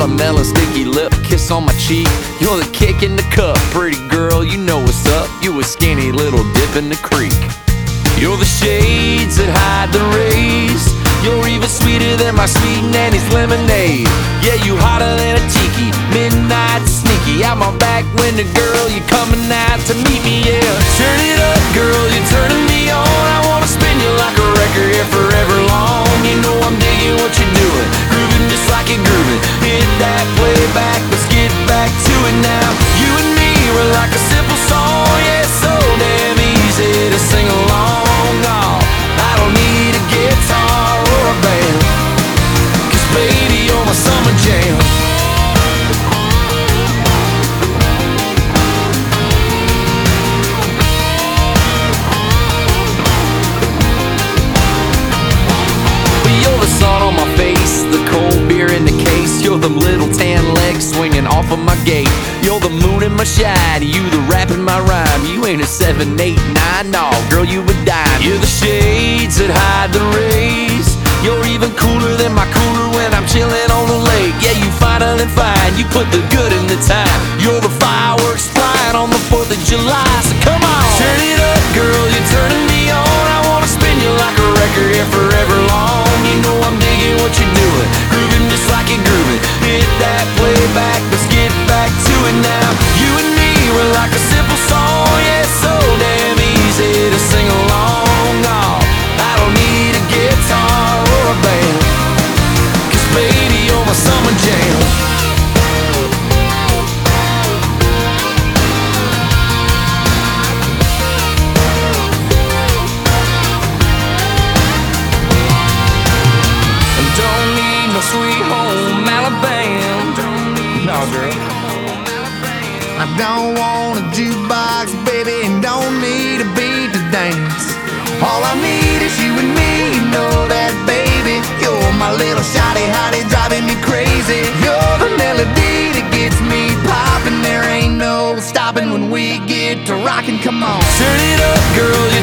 watermelon, sticky lip, kiss on my cheek. You're the kick in the cup, pretty girl, you know what's up. You a skinny little dip in the creek. You're the shades that hide the rays. You're even sweeter than my sweet nanny's lemonade. Yeah, you hotter than a tiki, midnight sneaky. I'm on back window, girl, you coming out to meet me, yeah. Turn it up, girl, you're turning me on. I wanna spin you like a record here forever long. You know I'm digging what you're doing, grooving just like you're grooving. Hit that playback, let's get back to it now. You and me, we're like a simple song, yeah, so damn easy to sing along. Oh, I don't need a guitar or a band, 'cause baby, you're my summer jam. You're the sun on my face, the cold beer in the case. You're them little tan legs swinging off of my gate. You're the moon in my shine, you the rap in my rhyme. You ain't a 7, 8, 9, no, girl, you a dime. You're the shades that hide the rays. You're even cooler than my cooler when I'm chilling on the lake. Yeah, you finer than fine, you put the good in the time. You're the fireworks flying on the 4th of July, so come on. Turn it up, girl, you're turning me on. I wanna spin you like a record here forever long. You know I'm digging what you're doing, grooving just like you're grooving. Hit that playback, let's get back to it now. You and me, we're like a simple song, yeah, so damn easy to sing along. Oh, I don't need a guitar or a band, 'cause baby, you're my summer jam. Sweet home Alabama. No, girl. I don't want a jukebox, baby, and don't need a beat to dance. All I need is you and me, you know that, baby. You're my little shawty hottie, driving me crazy. You're the melody that gets me popping. There ain't no stopping when we get to rockin', come on. Turn it up, girl.